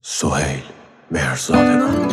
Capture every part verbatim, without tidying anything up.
سهیل مهرزادگان.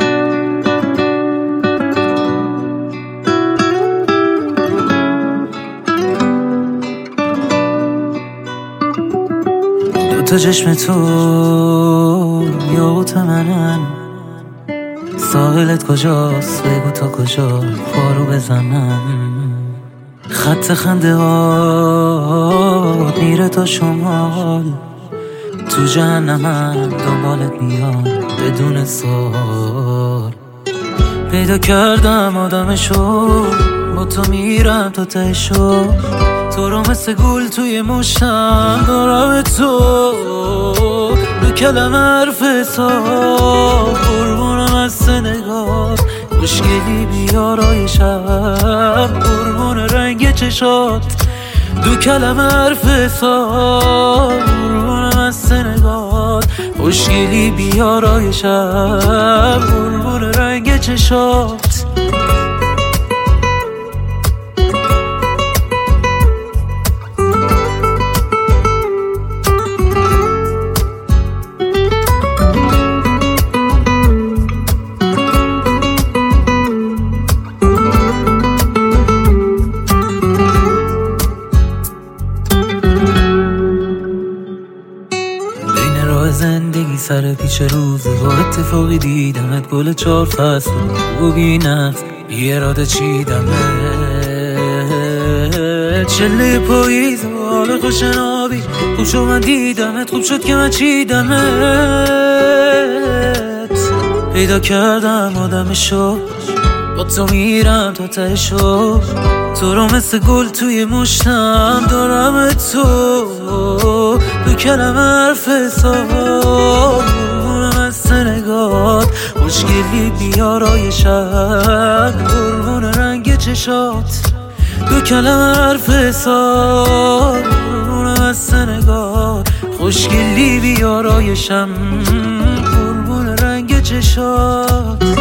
دوتا چشم تو یاقوت منن، ساحلت کجاست بگو تا کجا پارو بزنم. خط خنده ها میره تا شمال، تو جهنمم دنبالت میام بدون سوال. پیدا کردم آدمشو، با تو میرم تا تهشو، تو رو مثل گل توی مشتم دارم تو. دو کلمه حرف حساب قربونم از نگاه، خوشگلی بیارای شب قربون رنگ چشات. دو کلمه حرف حساب قربونم از نگاه، خوشگلی بیارای شب قربون رنگ چشات. زندگی سر پیچ روزه با اتفاقی دیدمت، گل چار فصل و بینت بی اراده چیدمت. چله پاییز و حال خوشنابی خوب شد من دیدمت، خوب شد که من چیدمت. پیدا کردم آدمشو، با تو میرم تا تهشو، تو رو مثل گل توی مشتم دارم تو. دو کلمه حرف حساب قربونم از نگات، خوشگلی بیارای شب قربون رنگ چشات. دو کلمه حرف حساب قربونم از نگات، خوشگلی بیارای شب قربون رنگ چشات.